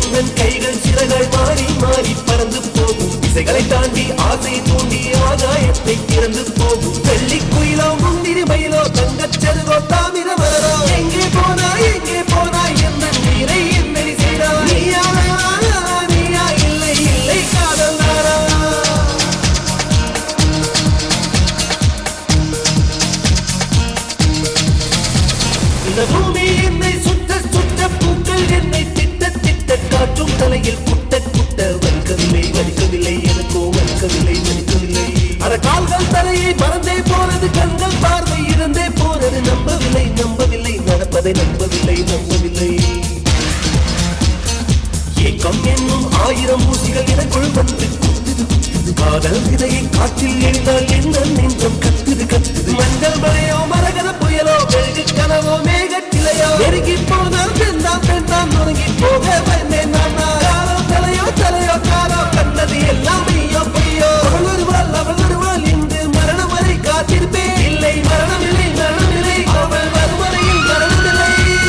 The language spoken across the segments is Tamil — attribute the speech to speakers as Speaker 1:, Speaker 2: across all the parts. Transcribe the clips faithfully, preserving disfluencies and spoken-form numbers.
Speaker 1: எந்தன் கைகள் சிறகாய் மாறி மாறி பறந்து போகும். இசைகளை தாண்டி ஆசை தூண்டி ஆகாயத்தை திறந்து போகும். வெள்ளி குயிலோ முந்திரி மயிலோ தங்கச் செருகோ தாமிர மலரோ எங்கே போனாய் எங்கே போனாய் என்ன நீரை என்ன செய்தாய்? நீயா நீயா இல்லை இல்லை காதல் நாரா. இந்த பூமி என்னை சுத்த சுத்த பூக்கள் என்னை திட்ட திட்ட காற்றும் தலையில் குட்ட குட்ட வலிக்கவில்லை வலிக்கவில்லை எனக்கோ வலிக்கவில்லை வலிக்கவில்லை. அட கால்கள் தலையை பறந்தே போனது கண்கள் பார்வை இருந்தே போனது. நம்பவில்லை நம்பவில்லை நடப்பதை நம்பவில்லை நம்பவில்லை. ஏக்கம் என்னும் ஆயிரம் ஊசிகள் எனக்குள் வந்து குத்துது குத்துது. காதல் விதையை காற்றில் எழுந்தால் என்ன நெஞ்சம் கத்துது கத்துது. மஞ்சள் மழையோ மரகத புயலோ வெகு கனவோ மேகச்சிலையோ நெருங்கி போனால் பெண்தான் பெண்தான் நொறுங்கி போக வந்தேன் நான். காலோ தலையோ தலையோ காலோ கண்டது எல்லாம் மெய்யோ பொய்யோ. அவள் வருவாள் அவள் வருவாள் இன்று மரணம் வரை காத்திருப்பேன். இல்லை மரணம் இல்லை மரணம் இல்லை அவள் வருவரையில் மரணம் இல்லை.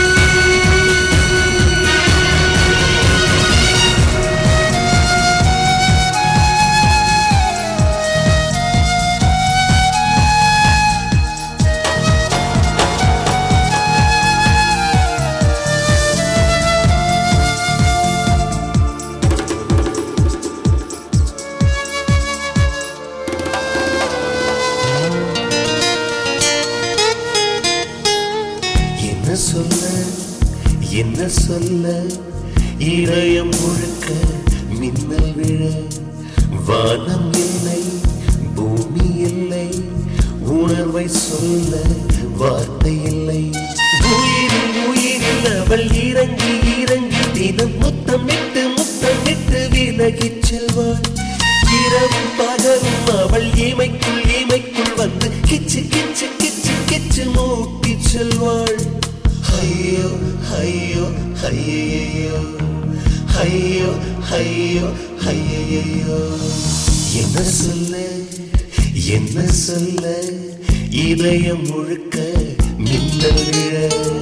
Speaker 1: என்ன சொல்ல என்ன சொல்ல இதயம் முழுக்க மின்னல் விழ. வானம் இல்லை பூமி இல்லை உணர்வை சொல்ல வார்த்தை இல்லை. உயிரில் உயிரில் அவள் இறங்கி இறங்கி தினம் முத்தமிட்டு முத்தமிட்டு விலகிச் செல்வாள். இரவும் பகலும் அவள் இமைக்குள் இமைக்குள் வந்து கிச்சு கிச்சு கிச்சு கிச்சு மூட்டி செல்வாள். ஐயோ ஐயோ ஐயோ ஐயோ ஐயோ ஐயோ. என்ன சொல்ல என்ன சொல்ல இதயம் முழுக்க மின்னல் விழ.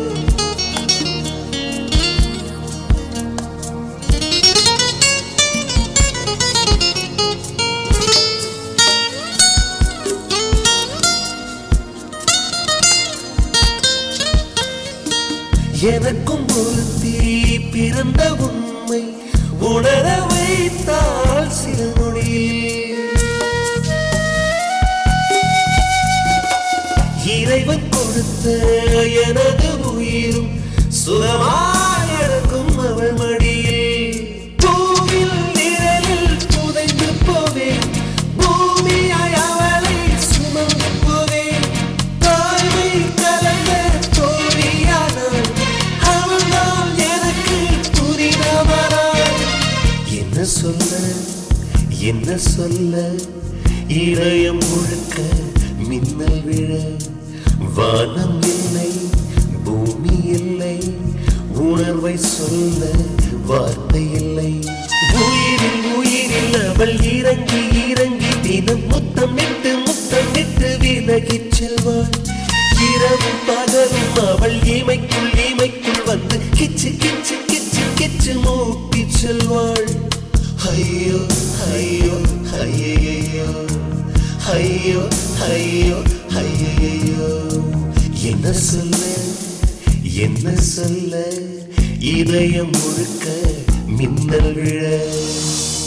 Speaker 1: எனக்கும் ஒருத்தி பிறந்த உண்மை உணர வைத்தால் சில நொடியில். இறைவன் கொடுத்த எனது உயிரும் சுகமாய் எடுக்கும் அவள் மடியில். பூவில் நிழலில் புதைந்து போவேன் பூமியாய் அவளை சுமந்து போவேன். தாய்மை கலந்த தோழியான அவள்தான் எனக்கு புரிந்தவராய். என்ன சொல்ல என்ன சொல்ல இதயம் முழுக்க மின்னல் விழ. வானம் இல்லை பூமி இல்லை உணர்வை சொல்ல வார்த்தை இல்லை. உயிரில் உயிரில் அவள் இறங்கி இறங்கி தினம் முத்தமிட்டு முத்தமிட்டு விலகிச் செல்வாள். இரவும் பகலும் அவள் இமைக்குள் இமைக்குள் வந்து கிச்சு கிச்சு கிச்சு கிச்சு மூட்டி செல்வாள். ஐயோ ஐயோ ஐயோ ஐயோ ஐயோ ஐயோ. என்ன சொல்ல என்ன சொல்ல இதயம் முழுக்க மின்னல் விழ.